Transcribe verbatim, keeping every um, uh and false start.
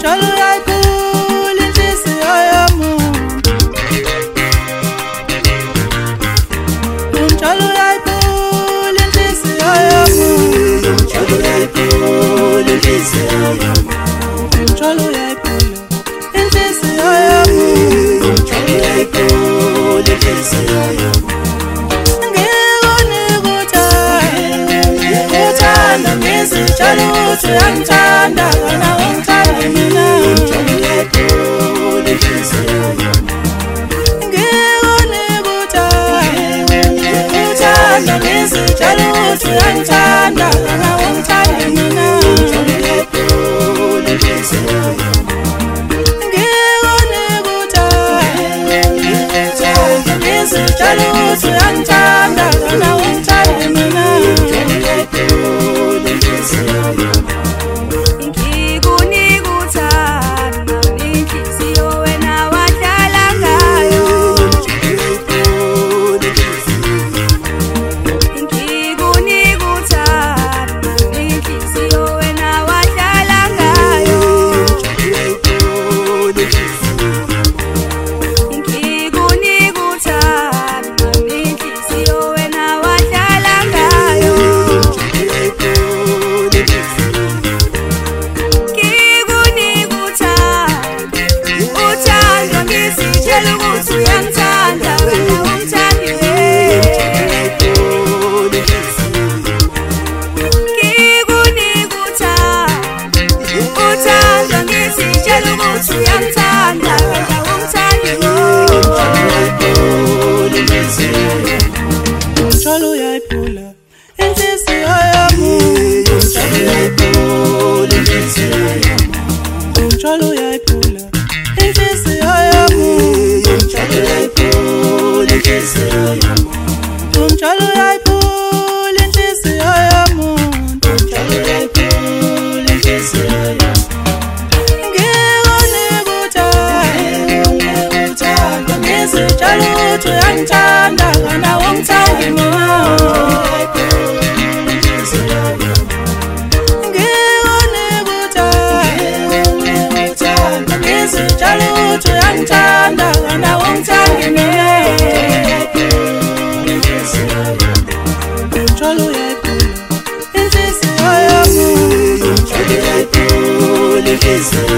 Unjalo yayiphula inhliziyo yomuntu. Unjalo yayiphula inhliziyo yomuntu. Unjalo yayiphula inhliziyo yomuntu. Unjalo yayiphula inhliziyo yomuntu. Unjalo yayiphula inhliziyo yomuntu. Ngizitshela ukuthi uyangithanda wena ungithanda mina. Unjalo yayiphula inhliziyo yomuntu. Ngikunikutha ngikuthanda ngizitshela ukuthi uyangithanda wena ungithanda mina. Unjalo yayiphula inhliziyo yomuntu. Ngikunikutha ngikuthanda ngizitshela ukuthi uyangithanda wena ungithanda mina. Unjalo yayiphula inhliziyo yomuntu. Unjalo yayiphula inhliziyo yomuntu. Unjalo yayiphula inhliziyo yomuntu. Unjalo yayiphula inhliziyo yomuntu. Unjalo yayiphula inhliziyo yomuntu. Unjalo yayiphula inhliziyo yomuntu. Unjalo yayiphula inhliziyo yomuntu. Ngikunikutha ngikuthanda ngizitshela ukuthi uyangithanda wena ungithanda mina. Ngikunikutha ngikuthanda ngizitshela ukuthi uyangithanda wena ungithanda mina. Unjalo yayiphula inhliziyo yomuntu. Unjalo yayiphula inhliziyo